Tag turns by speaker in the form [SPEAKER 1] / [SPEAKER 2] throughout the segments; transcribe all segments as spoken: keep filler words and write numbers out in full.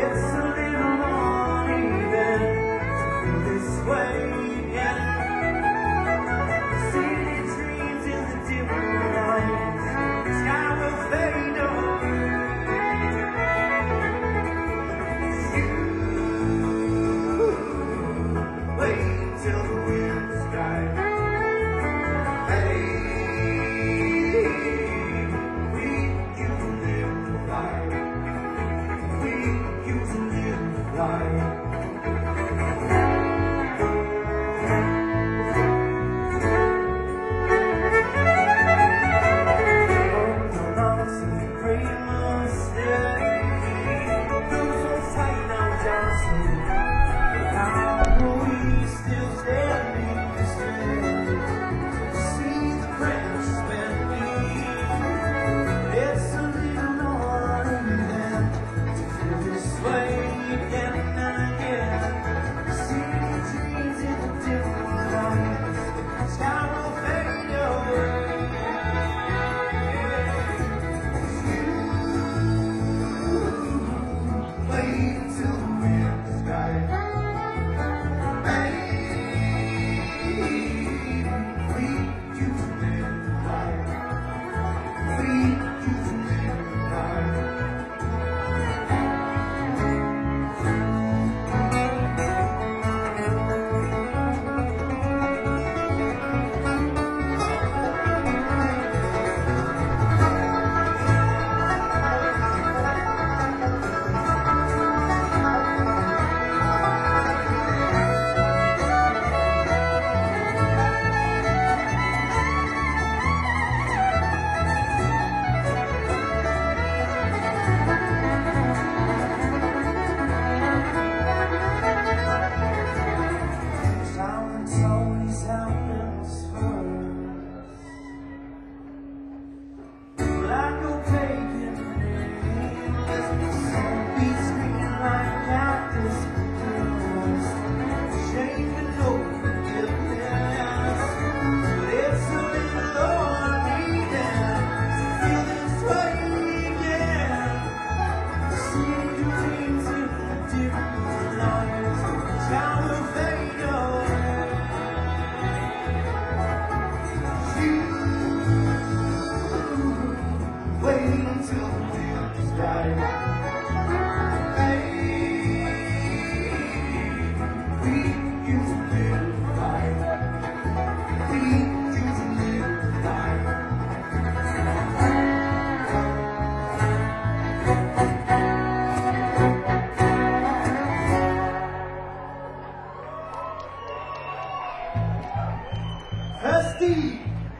[SPEAKER 1] Steve.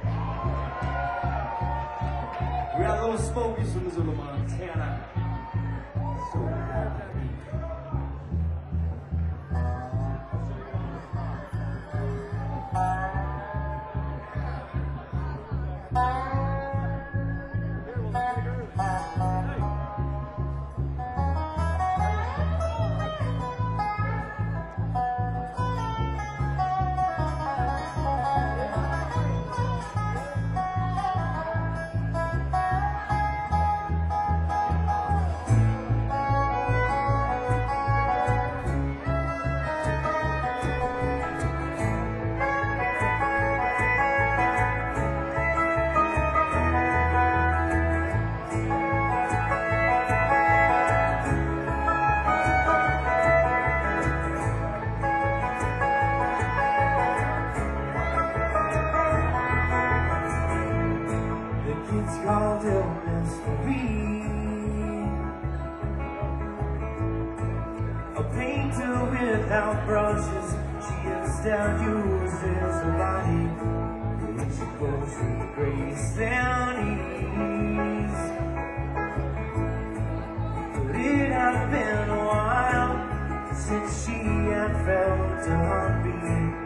[SPEAKER 1] We got a little Smokey from Missoula, Montana. So happy. It's called illness for me. A painter without brushes, she instead uses her body. And she goes with grace and ease. But it had been a while since she had felt a heartbeat.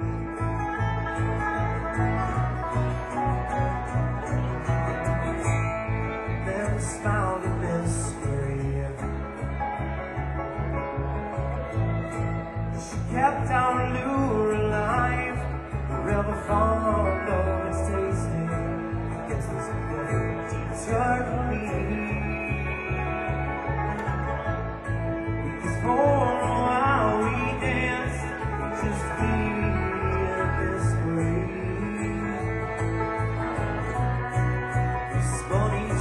[SPEAKER 1] Smiled in mystery. She kept our lure alive, forever fond of its tasting. Guess this never deterred me. We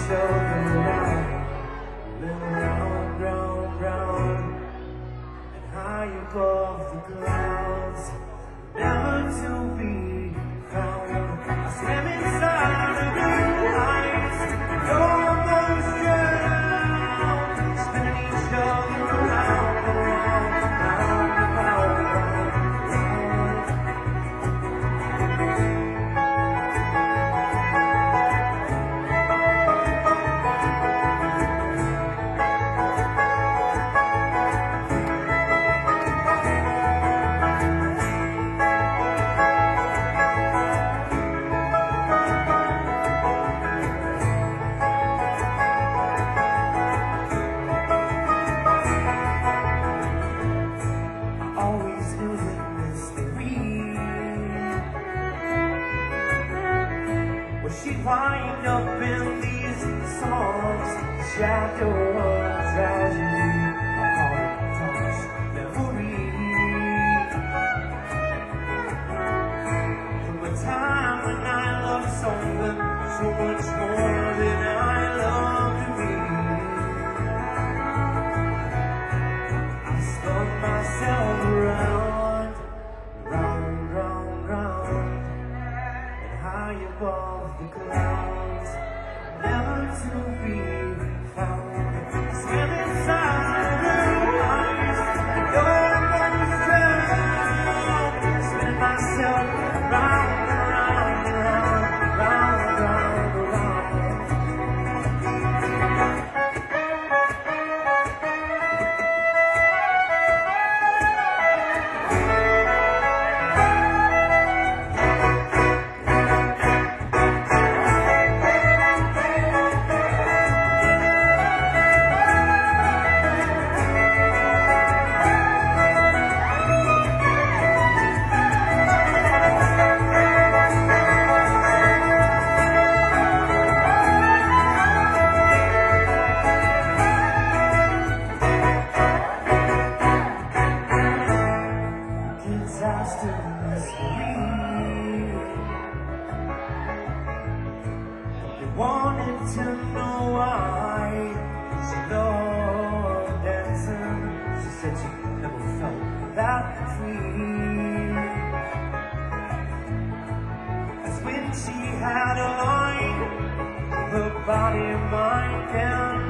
[SPEAKER 1] other around, then round, round, round, and high above the clouds, never to be found. I swim inside of blue eyes, you're almost drowned, spinning each other around, around, round, round, round, round. Always knew that mystery was she wind up in these songs, shadow of tragedy. I call it Thomas memory. From a time when I loved something so much more than I loved to be. I spun myself around, round, round, round, and high above the clouds, never to be found. Swim inside blue eyes, and almost drowned. Spin myself round and round and round, round and round and round. Disaster mystery. They wanted to know why she loved dancing. She said she never felt that free as when she had a line, her body, mind, and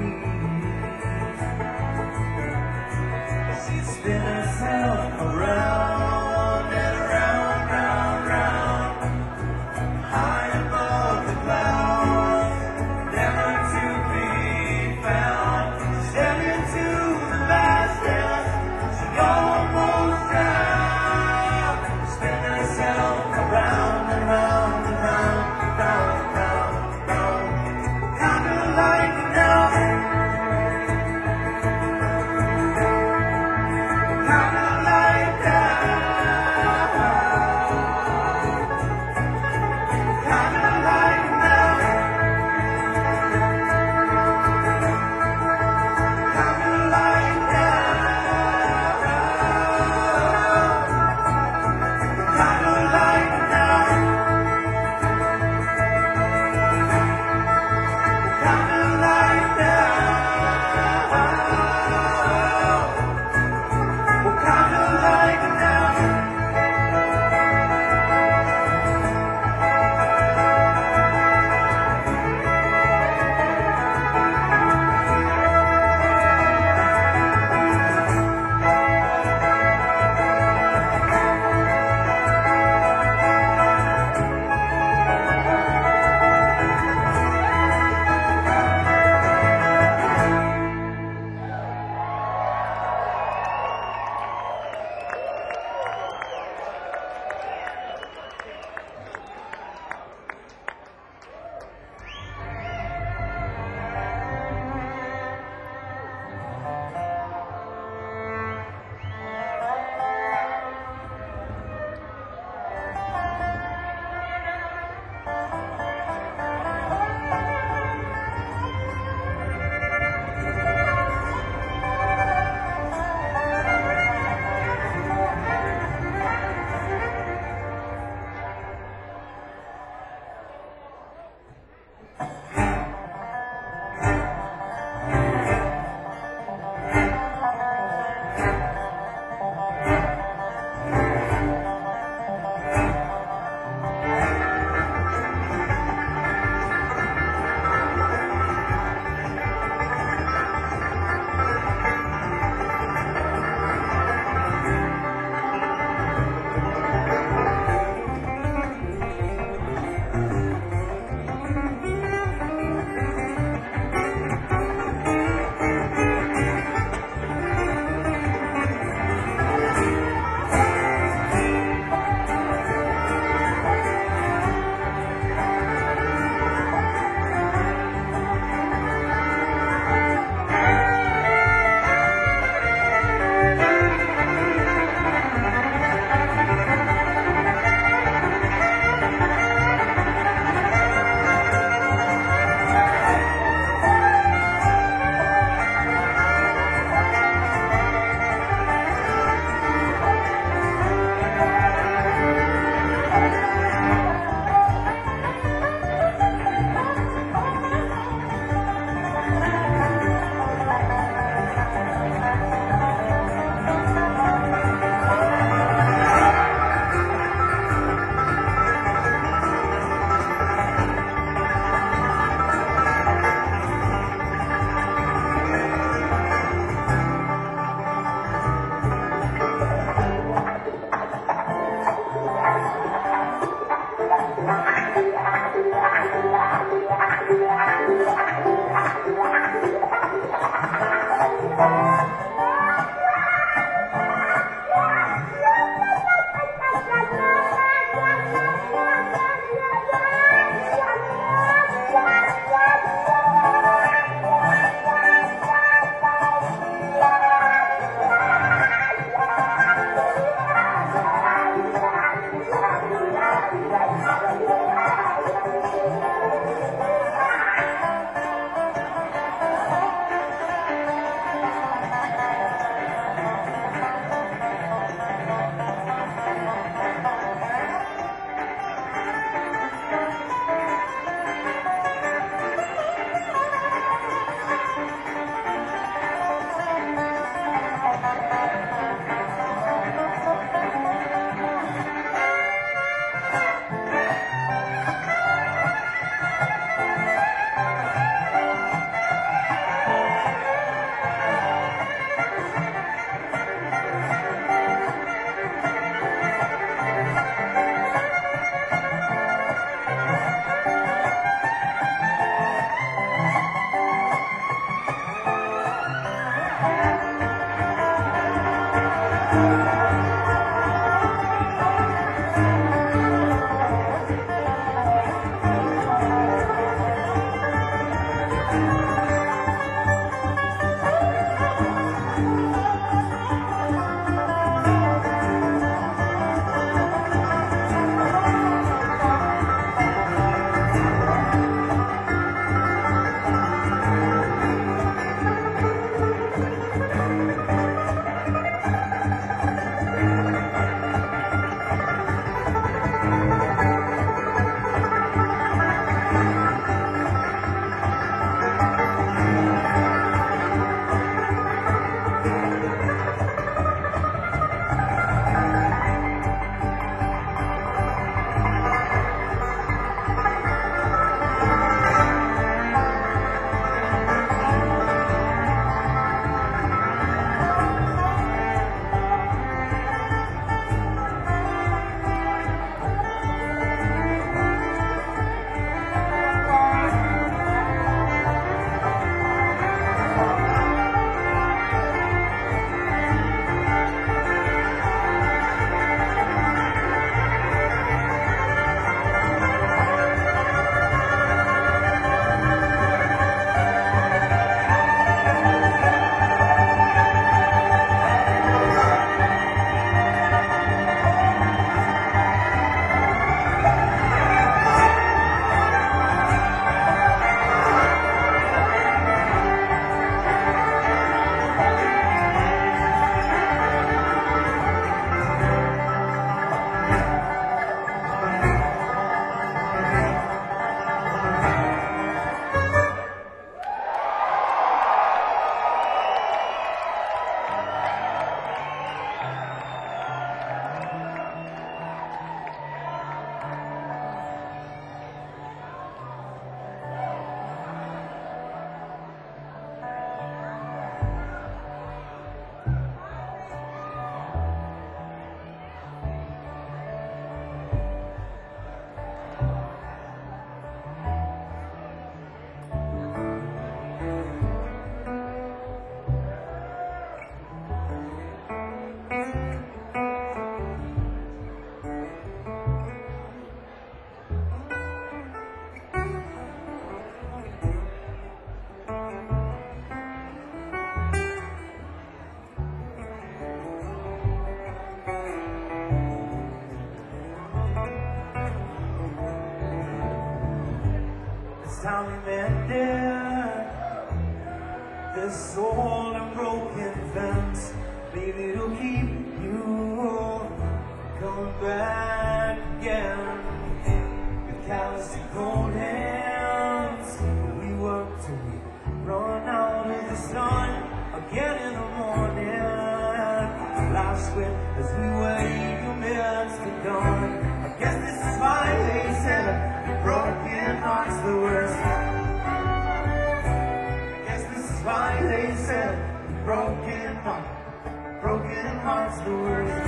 [SPEAKER 1] feet. She spin herself around and around, round, round, high above the clouds, never to be found. Stepped into the last dance, she almost drowned. Spin herself around and round and round, round, round, round. Kind of like now. Kind of like It's time we mended this soul and broken fence. Maybe it'll keep you coming back again. With callous and cold hands, we work till we run out of the sun again in the morning. Life's swift as we wait your minutes to dawn. I guess this is why they said broken hearts the worst. I guess this is why they said broken heart, broken hearts the worst.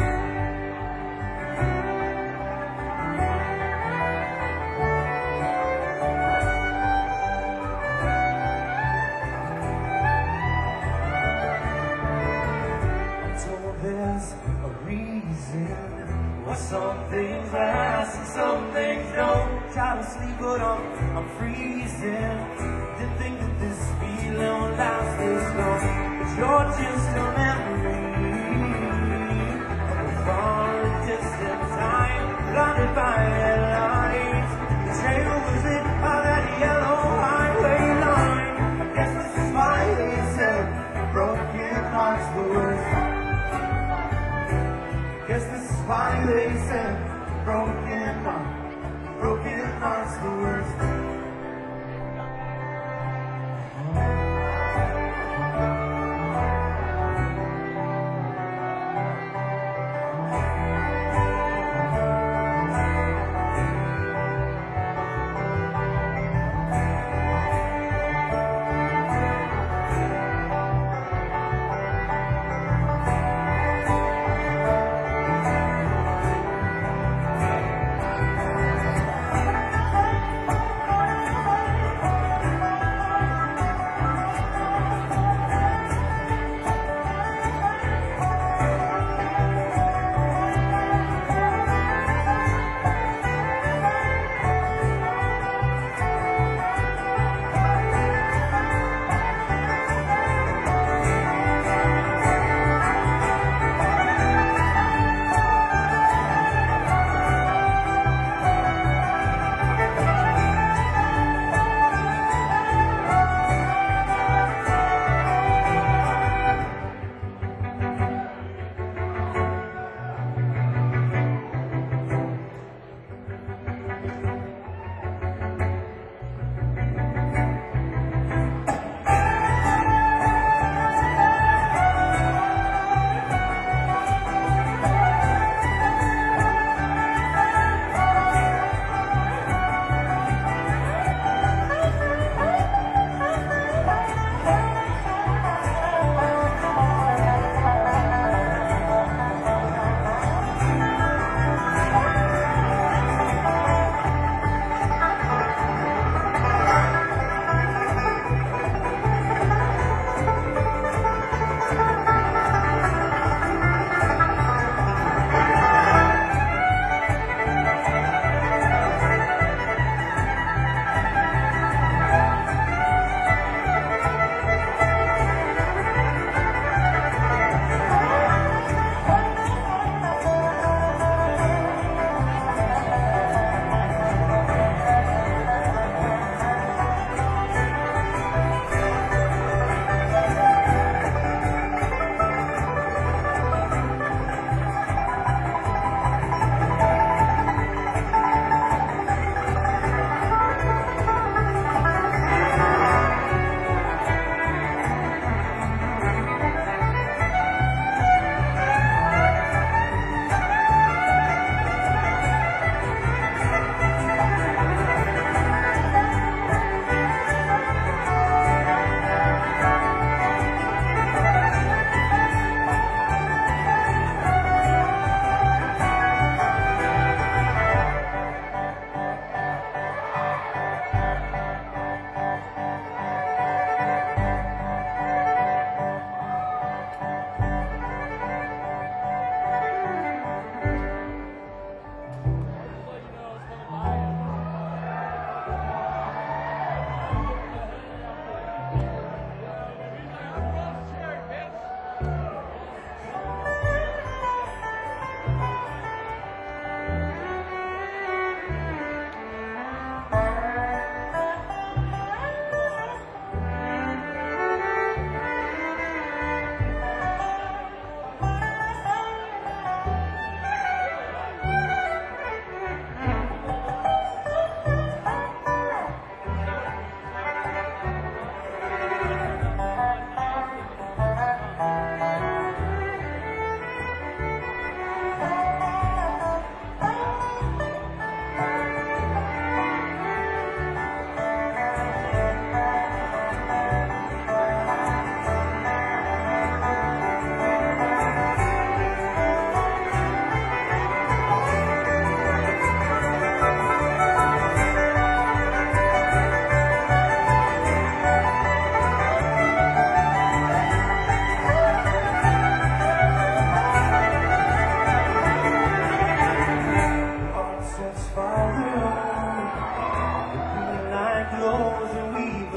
[SPEAKER 1] There's a reason why some things last and some things don't. Try to sleep but I'm, I'm freezing. Didn't think that this feeling would last this long, but you're just a memory of a far distant time, blinded by headlights. The trail was lit by that yellow highway line. I guess this is why they said broken hearts the worst. Guess this is why they said broken heart, broken heart's the worst.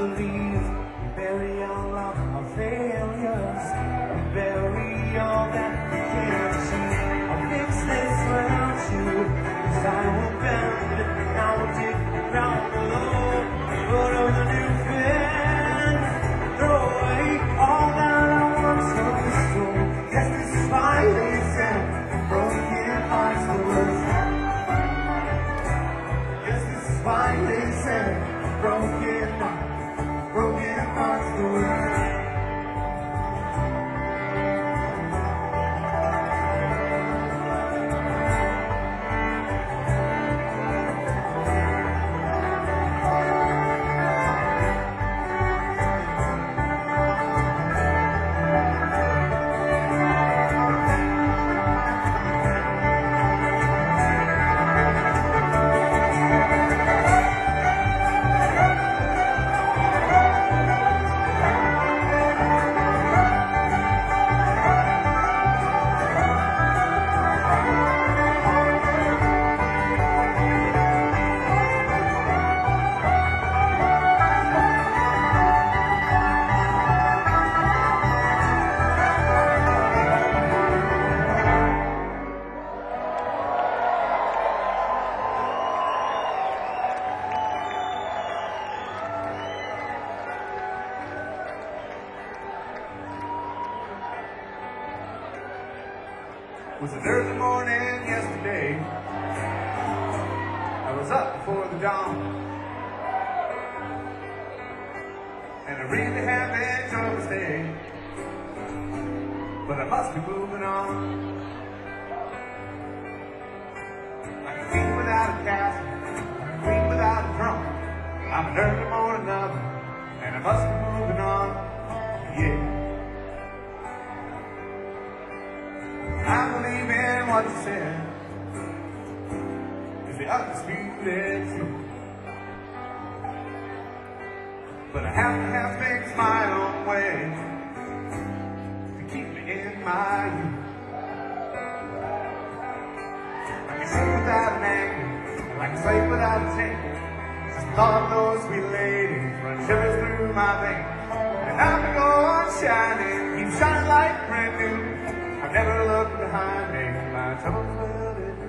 [SPEAKER 1] believe. We bury all of our failures. We bury all that we can't see. I'll fix this without you, 'cause I will bend and I will dig the ground below. Put on the new fence, throw away all that I once stole. Yes, this is why they said broken hearts will. Yes, this is why they said broken, broken hearts will. It was an early morning yesterday. I was up before the dawn, and I really have enjoyed this day, but I must be moving on. Like a king without a castle, a queen without a throne. I'm an early morning lover, and I must be moving on. Yeah. I believe in what you said is the undisputed truth, but I have to have things my own way to keep me in my youth. Like a ship without an anchor, like a slave without a chain. Just the thought of those sweet ladies run shivers through my veins, and I can go on shining, keep shining like brand new. I never look behind me, my troubles will they do.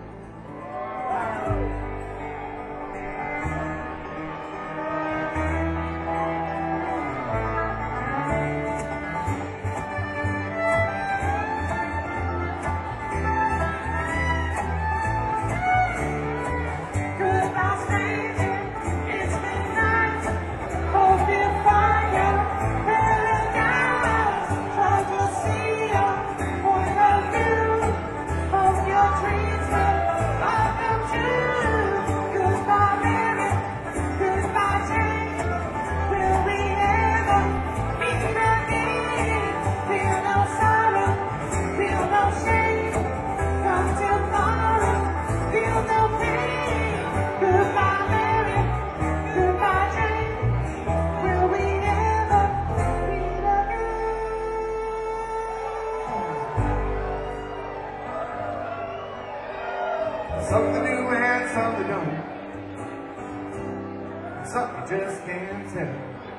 [SPEAKER 2] Goodbye, stranger, it's been nice. Hope you find your paradise. Try to see your point of view. Hope your dreams will all come true. Goodbye, Mary. Goodbye, Jane. Will we ever meet again? Feel no sorrow, feel no shame. Come tomorrow, feel no pain. Goodbye, Mary. Goodbye, Jane. Will we ever meet again?
[SPEAKER 1] Something new and something don't. Something you just can't tell.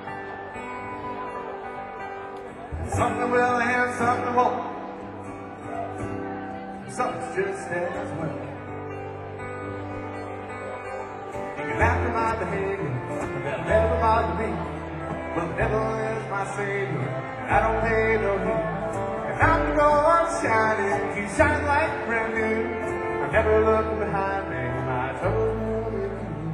[SPEAKER 1] Something will and something won't. Something's just as well. You can laugh at my behavior, but that'll never bother me. But the devil is my savior, and I don't pay no heed. And I can go on shining, keep shining like brand new. I never look behind me, my troubles will be through.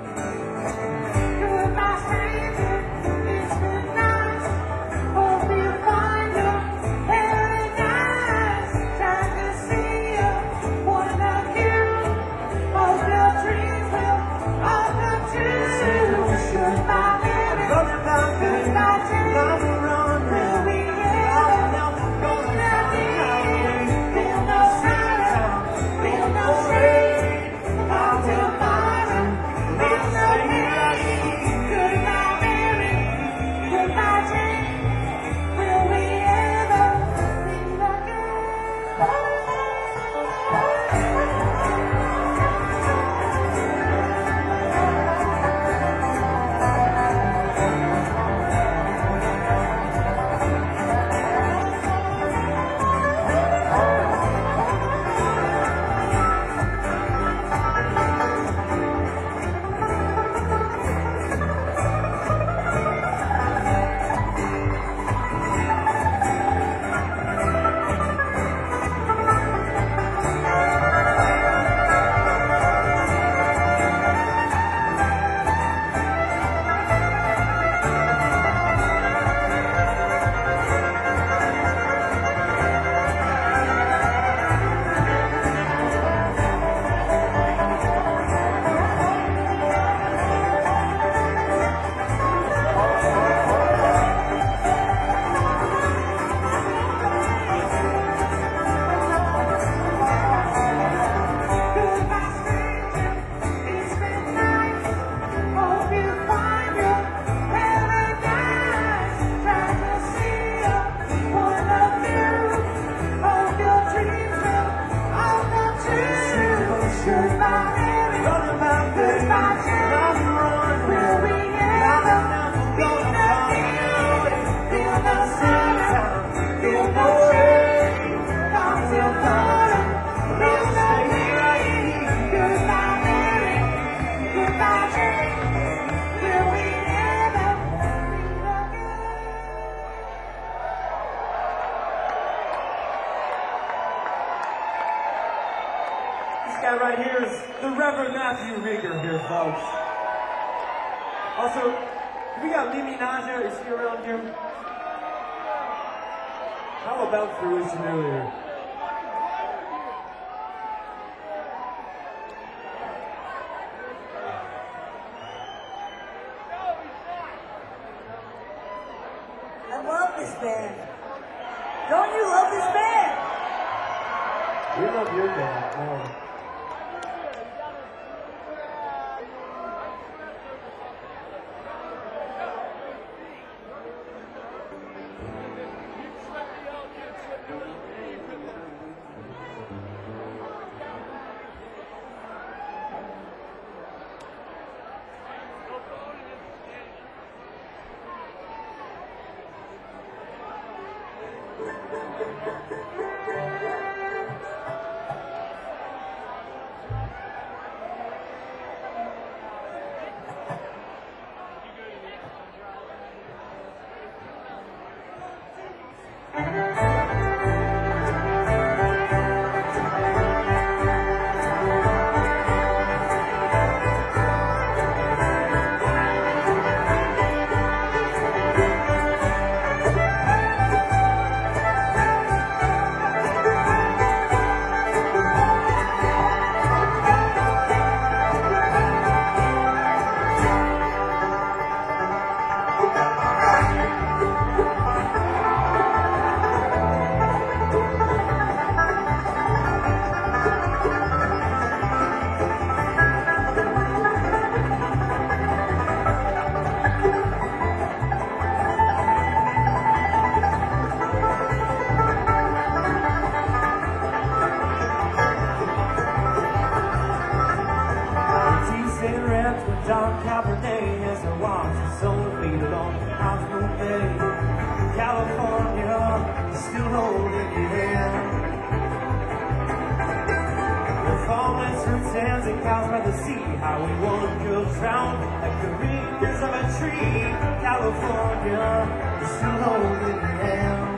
[SPEAKER 2] Goodbye, stranger, it's been nice. Hope you find your paradise. Try to see your point of view. Hope your dreams will all come true. Goodbye, Mary. Goodbye, Jane. Will we ever meet again? Feel no sorrow, feel no shame. Come to
[SPEAKER 1] Matthew Rieger here, folks. Also, we got Mimi Naja. Is she around here? How about Fruition earlier?
[SPEAKER 2] I love this band. Don't you love this band?
[SPEAKER 1] We love your band. No. John Cabernet as I watch his soul fade along Oslo Bay. California is still holding your hand. The fallen through sands and cows by the sea. How we one girl drowned like the rings of a tree. California is still holding your hand.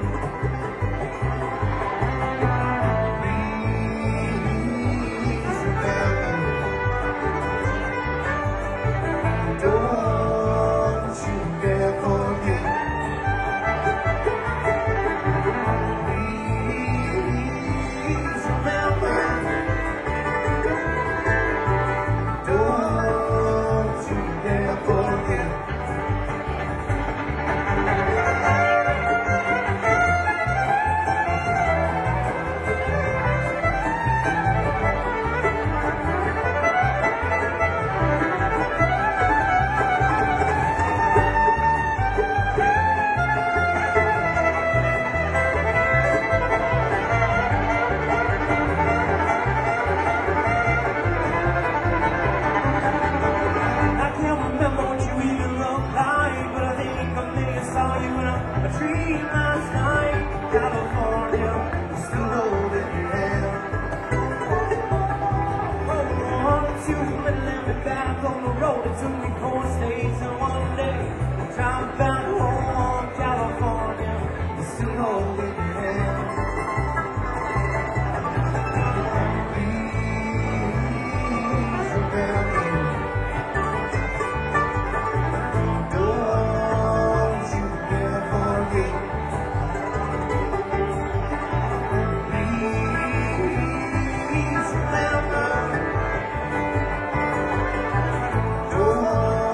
[SPEAKER 1] Oh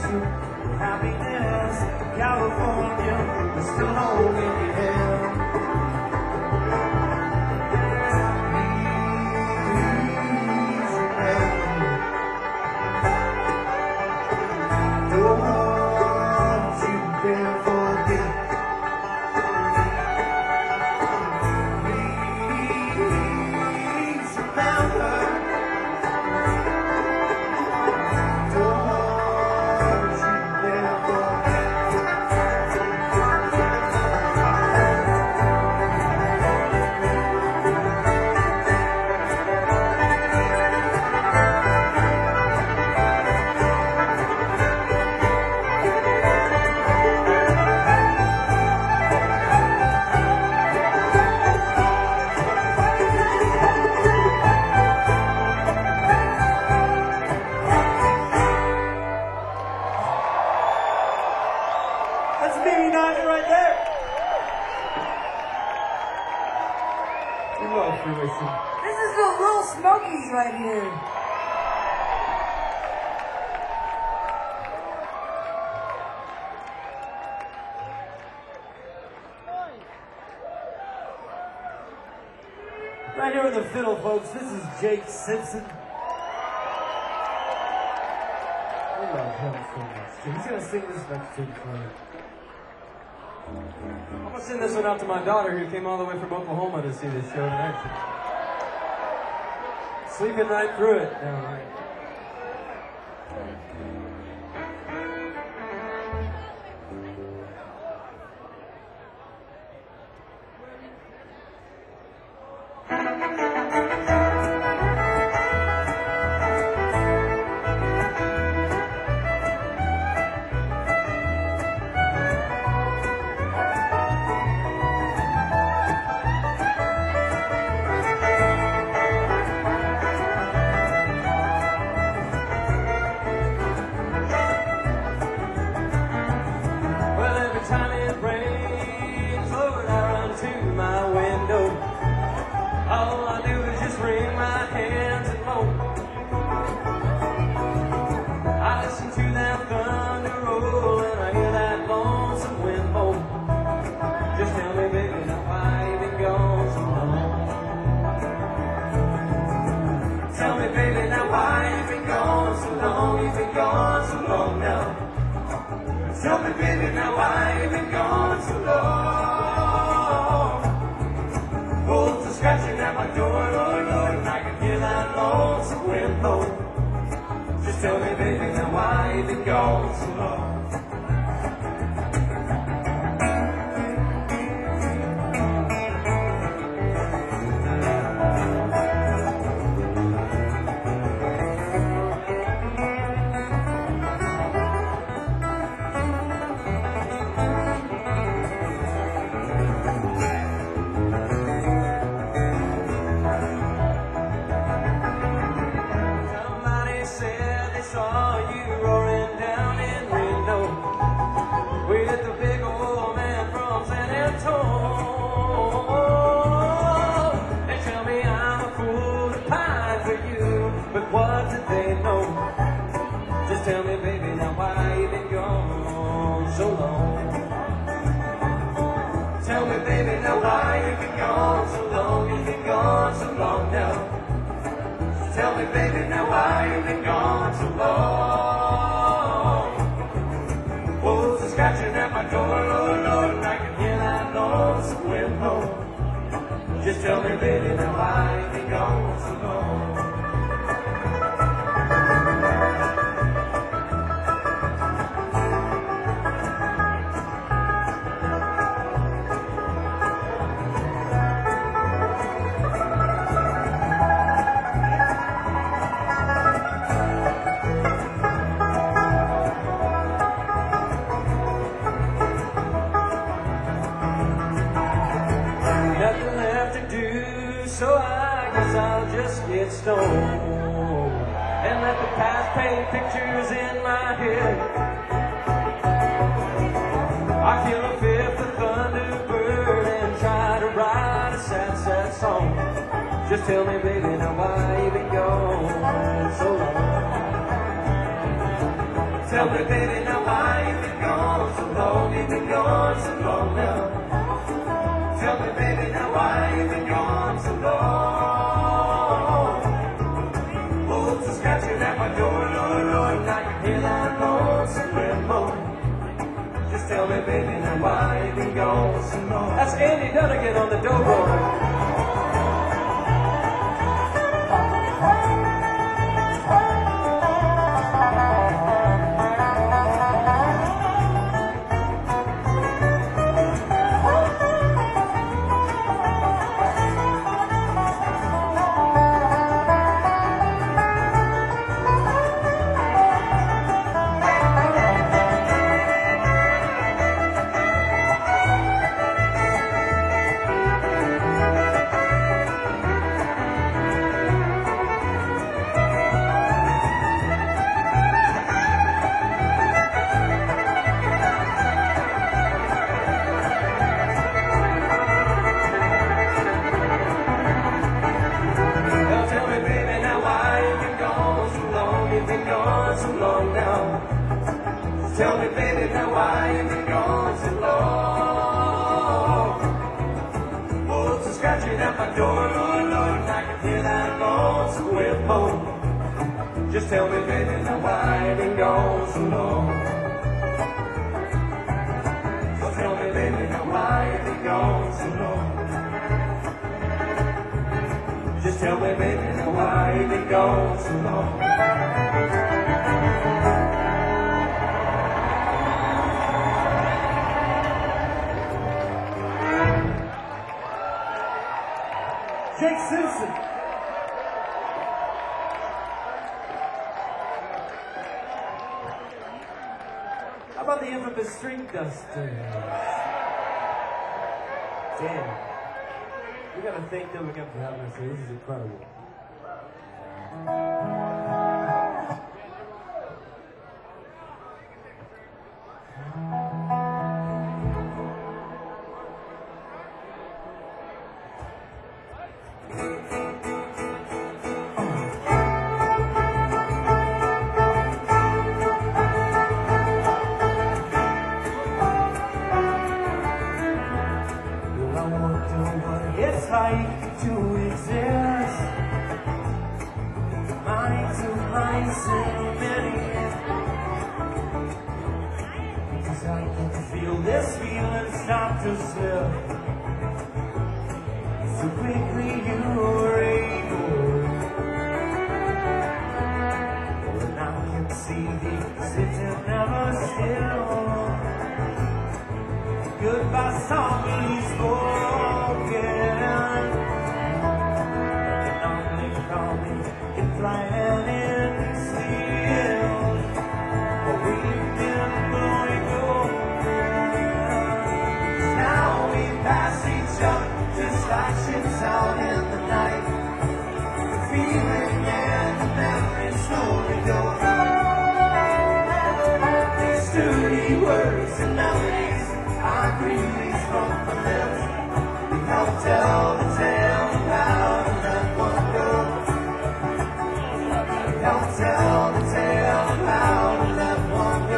[SPEAKER 1] you happiness. California, we're still holding your hand. That's Mimi Niner right there. We love fruition.
[SPEAKER 2] This is the Little Smokies right here.
[SPEAKER 1] Right here with the fiddle, folks. This is Jake Simpson. We love him so much. He's gonna sing this next tune for you.
[SPEAKER 3] I'm gonna send this one out to my daughter who came all the way from Oklahoma to see this show tonight. Sleeping right through it down right. All I do is just wring my hands and moan. I listen to that thunder roll and I hear that lonesome wind moan. Just tell me, baby, now why you been gone so long? Tell me, baby, now why you been gone so long? You've been gone so long now. Tell me, baby, now why you been gone so long? Wolves are scratching at my door, Lord, Lord, and I can hear that lonesome wind blow. Just tell me, baby, now why you been gone so long? Saw you roaring down in Reno with the big old man from San Antonio. They tell me I'm a fool to pine for you, but what did they know? Just tell me, baby, now why you been gone so long? Tell me, baby, now why you been gone so long? You've been gone so long now. Tell me, baby, now why you been gone so long? Wolves are scratching at my door, Lord, Lord, and I can hear that lonesome wind blow. Just tell me, baby, now why you been gone so long? Nothing left to do, so I guess I'll just get stoned and let the past paint pictures in my head. I kill a fifth of Thunderbird and try to write a sad, sad song. Just tell me, baby, now why you been gone so long? Tell me, baby, now why you been gone so long? You've been gone so long now. Tell me, baby, now why you been gone so long? Wolves are scratching at my door, Lord, Lord, and I can hear that lonesome grandma. Just tell me, baby, now why you been gone so long? That's Andy Dunnigan on the dobro. So long now. Tell me, baby, now why you been gone so long? Wolves are scratching at my door, Lord, Lord, and I can hear that lonesome whip moan. Just tell me, baby, now why you been gone so long? So tell me, baby, now why you been gone so long? Just tell me, baby, now why you been gone so long?
[SPEAKER 1] Jake Simpson. How about the infamous String Dusters? Damn. We gotta thank them again for having us here. This is incredible. It's like to exist. Mind to mind so many. Cause I can feel this feeling start to slip. So quickly you were able. And I can see the sitting never still. Goodbye softly spoken. Flying in steel, but we've been blowing open. Now we pass each other just like ships out in the night. The feeling and the memories slowly go. These sturdy words and melodies are released from the lips. We help tell the tale of how to let one go. Don't tell the tale of how to let one go.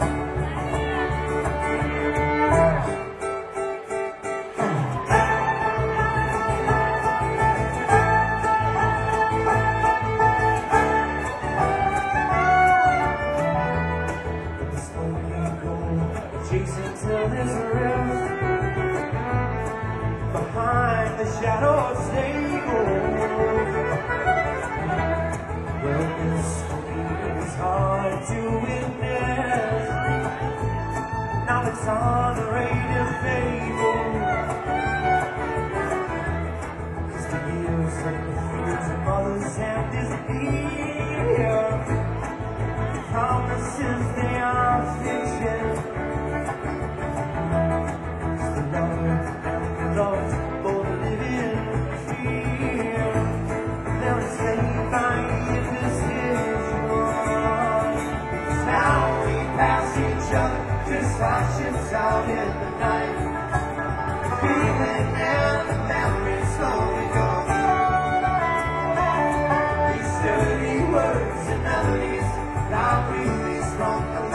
[SPEAKER 1] With the smoky gold chasing till there's a rift. Behind the shadows they go. Well, this is hard to witness. Now it's on the radio fable. Cause the years of the fears of mothers have disappeared. The promises they are fiction. Cause the love and the love both live in fear. They're enslaved by just like ships out in the night. The feeling and the memories slowly go. These sturdy words and melodies now released from the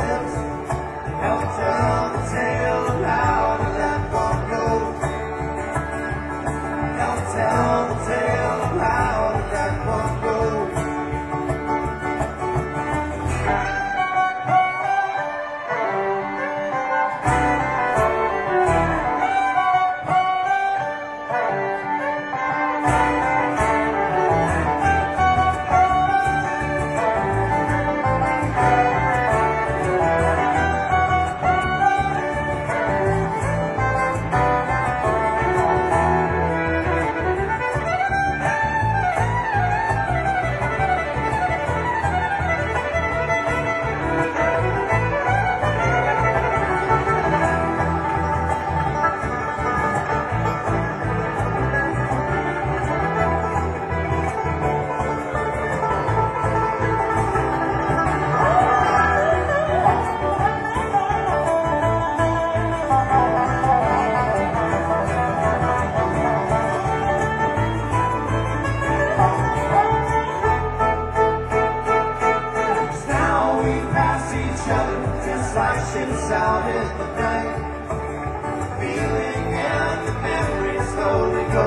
[SPEAKER 1] ships out in the night, feeling and the memories slowly go.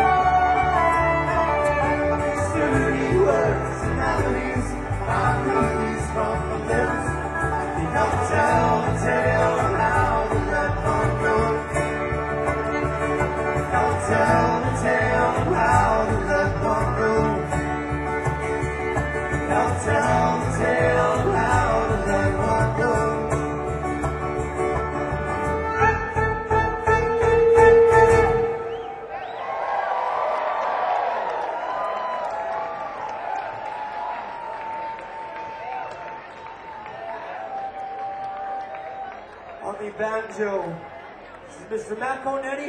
[SPEAKER 1] These dirty words and melodies, harmonies from the lips, they don't tell the tale of how the left one goes. Don't tell the tale of how the left one goes. Don't tell the tale of how the left one goes. On the banjo, this is Mister Matt Conetti.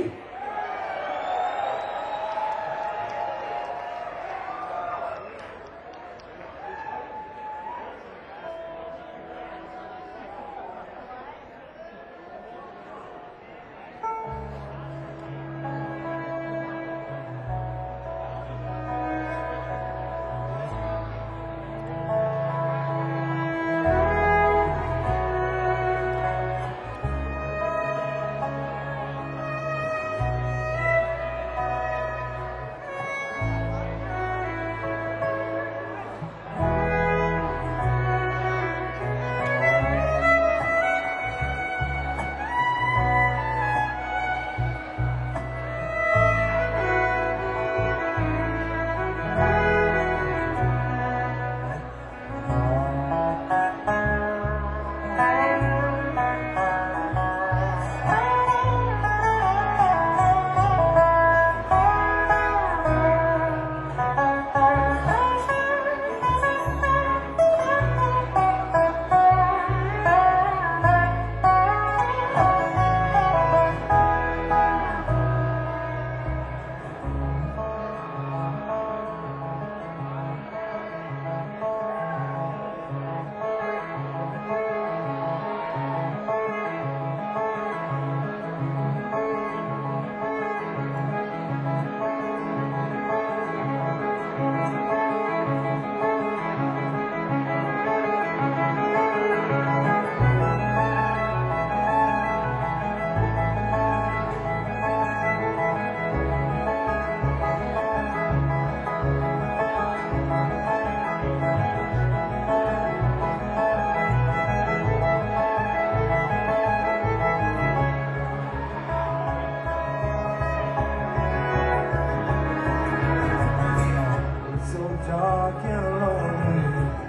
[SPEAKER 1] Dark and lonely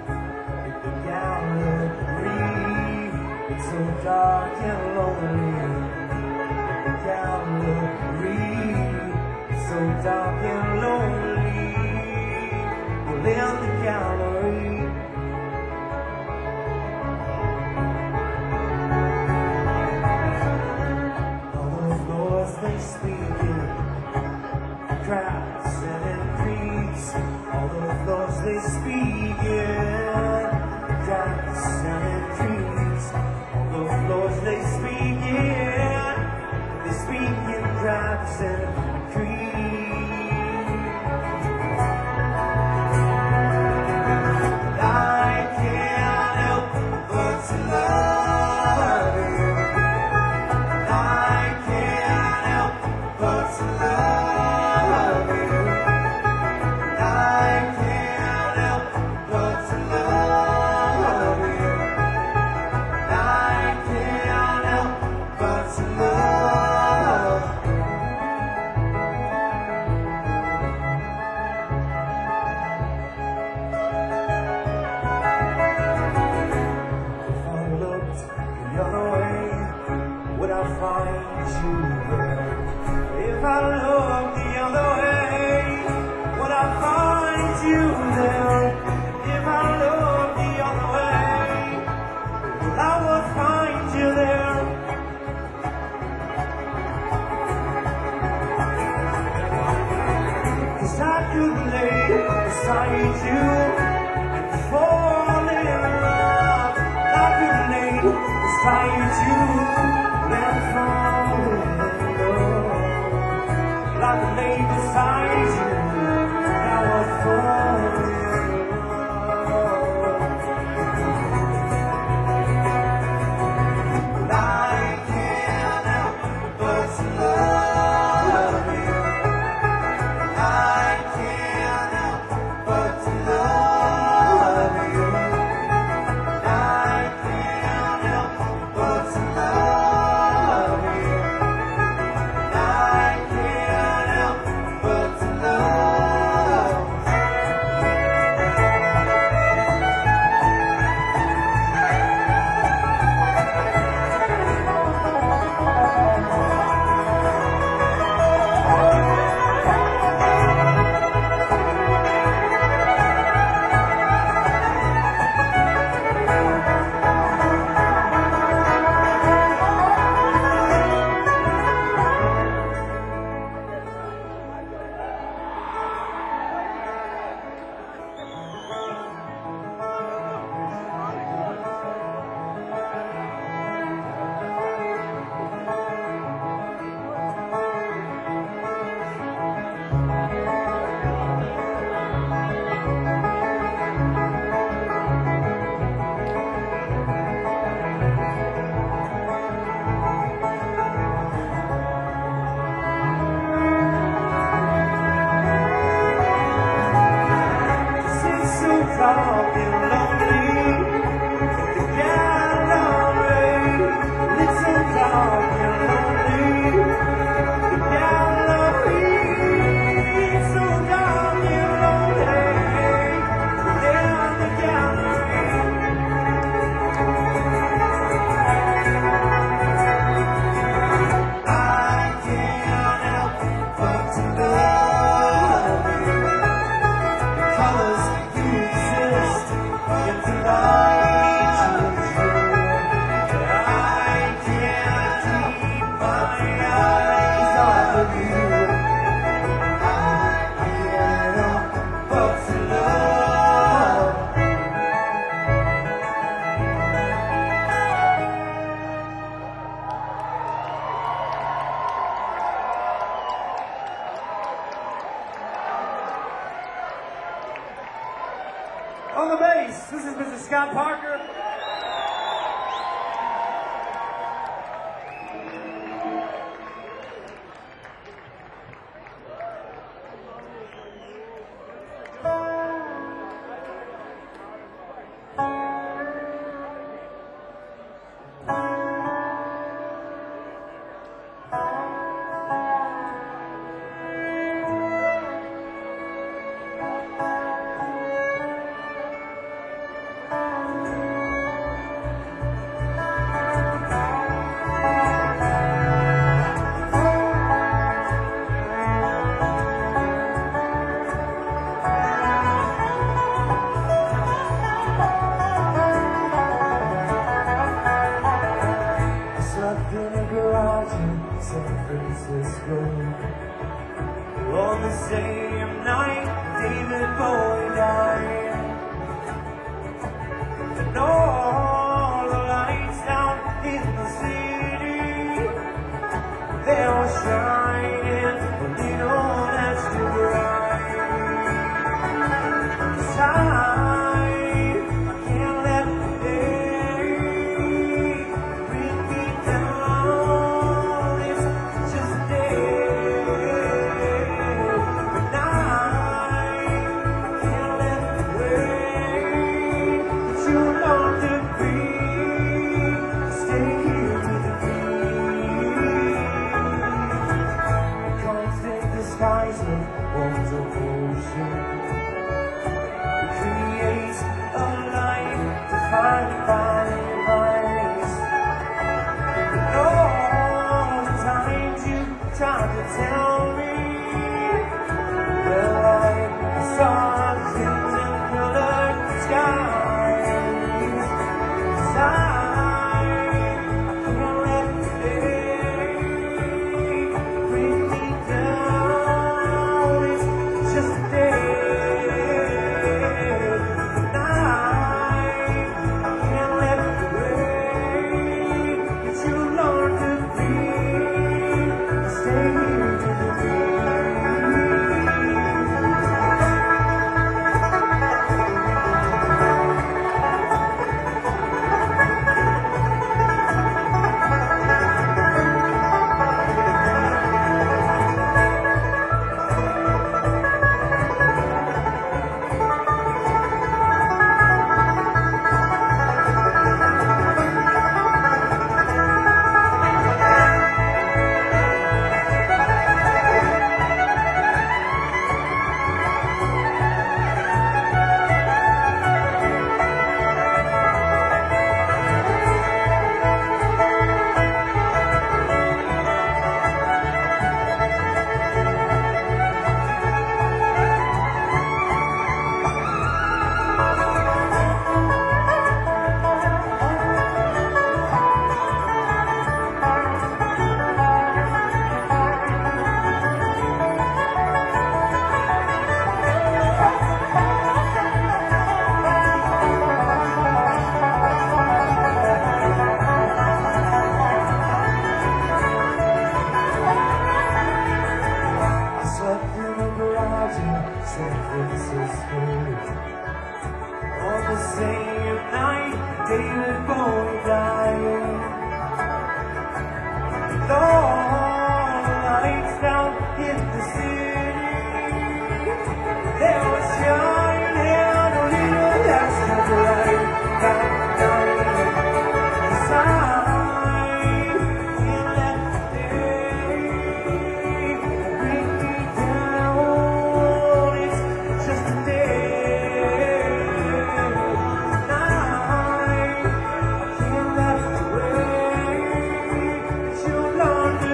[SPEAKER 1] in the gallery. It's so dark and lonely in the gallery. It's so dark and lonely within the gallery. All the floors they speak in crowds and in creeks. All the floors they speak in cracks and in trees. All the floors they speak in, they speak in cracks and trees. I can't help but to love you. I can't help but to love you. I can't help but to love you. I can't help but to love. If I looked the other way, would I find you there? If I looked the other way, would I find you there? If I look the other way, I will find you there. Cause I could lay beside you and fall in love. I could lay beside you and fall in love. I could lay beside you, now I fall in love. This is Mister Scott Parker. Slept in a garage in San Francisco. On the same night, David Bowie died. And all the lights down in the city, they were shining a little extra bright. 'Cause I, I can't let the day bring me down. It's just a day. But I can't let the way that you long to be stay here with me. Constant disguise of one's emotion creates a life defined by vice. And all the times you tried to tell me, well, I saw things in colored skies. 'Cause I, I can't let the day bring me down. It's just a day. San Francisco. On the same night, David Bowie died. And all the lights down in the city, they were shining a little extra bright that night. 'Cause I can't let the day bring me down. It's just a day. And I, I can't let the way that you long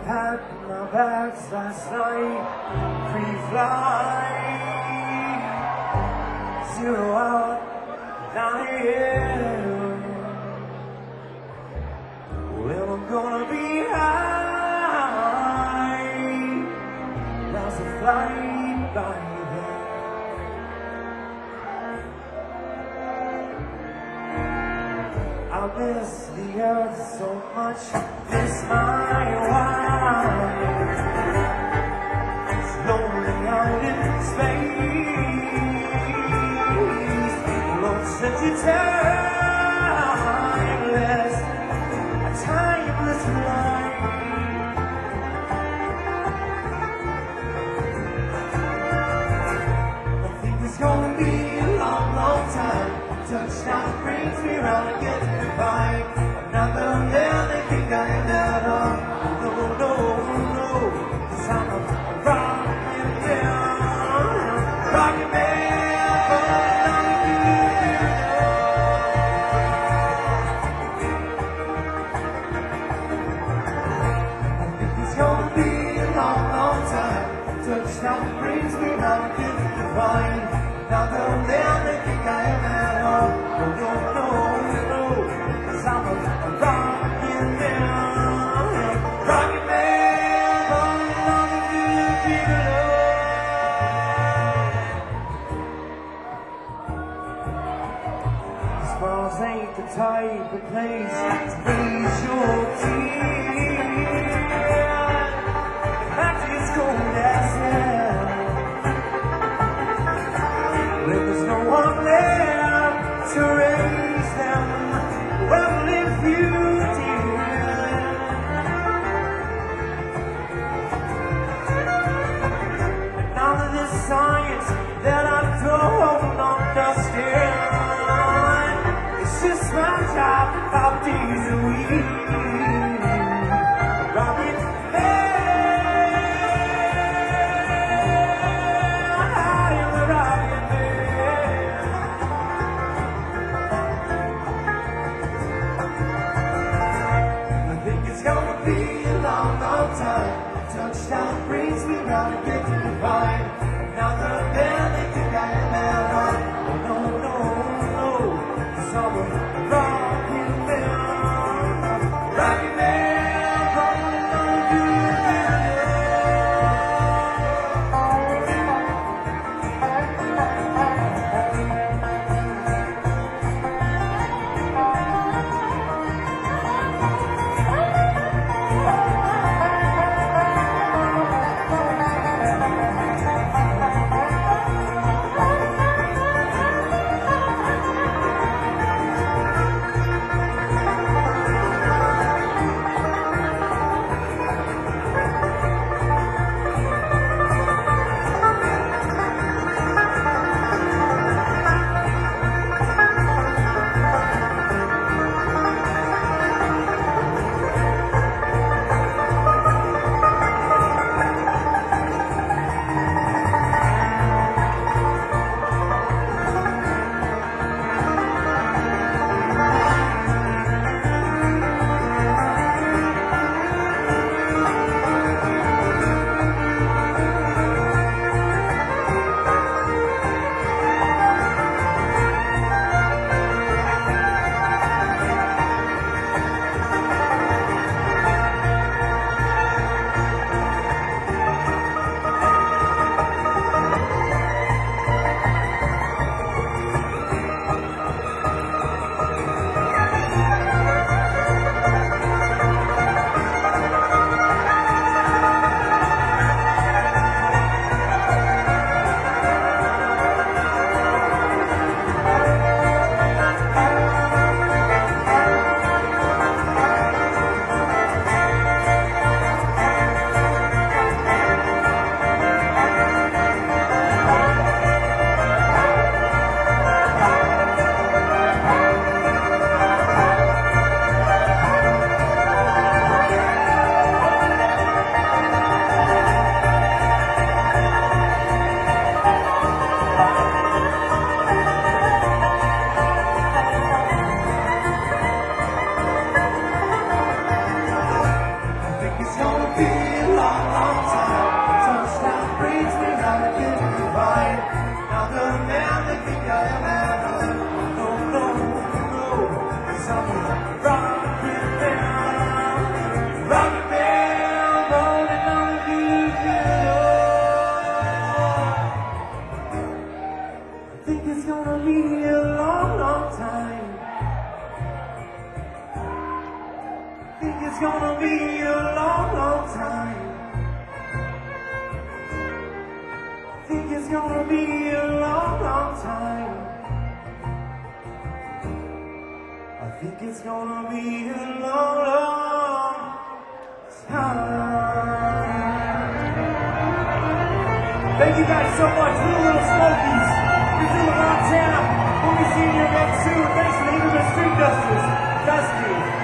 [SPEAKER 1] packed my bags last night, pre-flight, zero out, nine a m Well, I'm gonna be high, now's the flight by then. I'll miss the earth so much, miss my wife. It's lonely out in space. Lord, set you timeless, a timeless life. I think it's gonna be a long, long time. Touchdown brings me round again to find another man they think I am not on. No, no, no, cause I'm a rockin' man, rockin' man, falling on the I think it's gonna be a long, long time. Touchdown brings me round again to find another man they think I am not on. No, no, no, cause I'm a rockin' man, rockin' man, falling on the big love. Smiles ain't the type of place to raise your tears. In fact, it's cold as hell. There's no one there to raise them. Well, if you did, and none of this science that I don't understand, it's just my job five days a week. Robbie be a long, long time. Think it's gonna be a long, long time. Think it's gonna be a long, long time. I think it's gonna be a long, long time. Thank you guys so much. We're the Little Smokies. Missoula, Montana. We'll be seeing you again soon. Thanks for the Immigrant Street Dusters. Dusty.